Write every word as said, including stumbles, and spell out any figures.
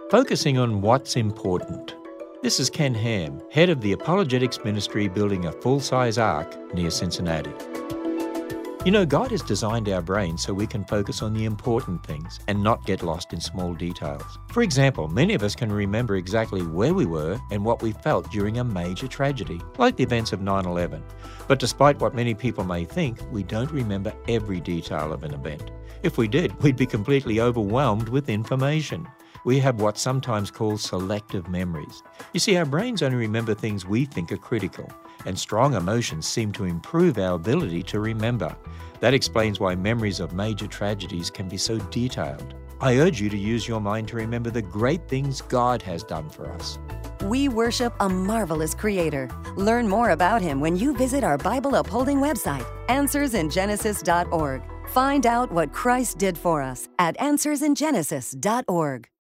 Focusing on what's important. This is Ken Ham, head of the Apologetics Ministry building a full-size ark near Cincinnati. You know, God has designed our brains so we can focus on the important things and not get lost in small details. For example, many of us can remember exactly where we were and what we felt during a major tragedy, like the events of nine eleven. But despite what many people may think, we don't remember every detail of an event. If we did, we'd be completely overwhelmed with information. We have what's sometimes called selective memories. You see, our brains only remember things we think are critical, and strong emotions seem to improve our ability to remember. That explains why memories of major tragedies can be so detailed. I urge you to use your mind to remember the great things God has done for us. We worship a marvelous Creator. Learn more about Him when you visit our Bible upholding website, answers in genesis dot org. Find out what Christ did for us at answers in genesis dot org.